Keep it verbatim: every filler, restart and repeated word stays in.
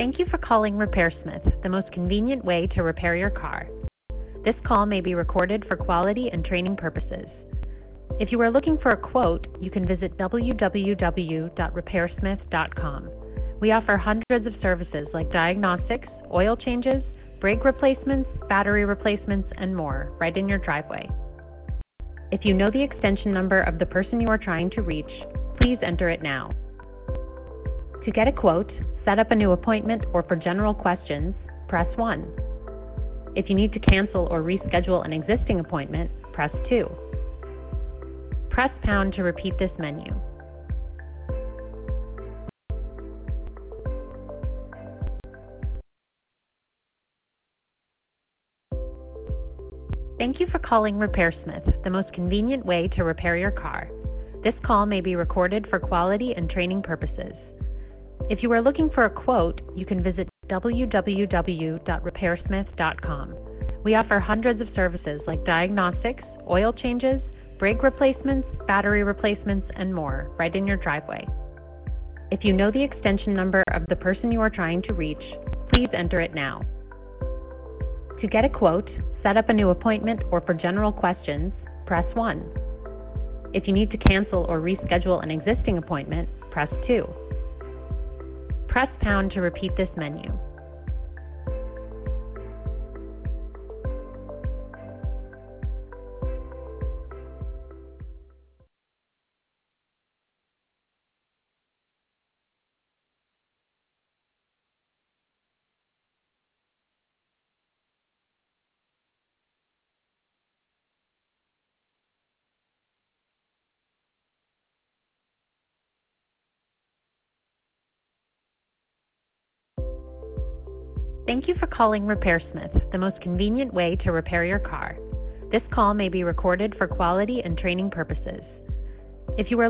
Thank you for calling RepairSmith, the most convenient way to repair your car. This call may be recorded for quality and training purposes. If you are looking for a quote, you can visit w w w dot repair smith dot com. We offer hundreds of services like diagnostics, oil changes, brake replacements, battery replacements, and more right in your driveway. If you know the extension number of the person you are trying to reach, please enter it now. To get a quote, set up a new appointment, or for general questions, press one. If you need to cancel or reschedule an existing appointment, press two. Press pound to repeat this menu. Thank you for calling RepairSmith, the most convenient way to repair your car. This call may be recorded for quality and training purposes. If you are looking for a quote, you can visit w w w dot repair smith dot com. We offer hundreds of services like diagnostics, oil changes, brake replacements, battery replacements, and more right in your driveway. If you know the extension number of the person you are trying to reach, please enter it now. To get a quote, set up a new appointment, or for general questions, press one. If you need to cancel or reschedule an existing appointment, press two. Press pound to repeat this menu. Thank you for calling RepairSmith, the most convenient way to repair your car. This call may be recorded for quality and training purposes. If you are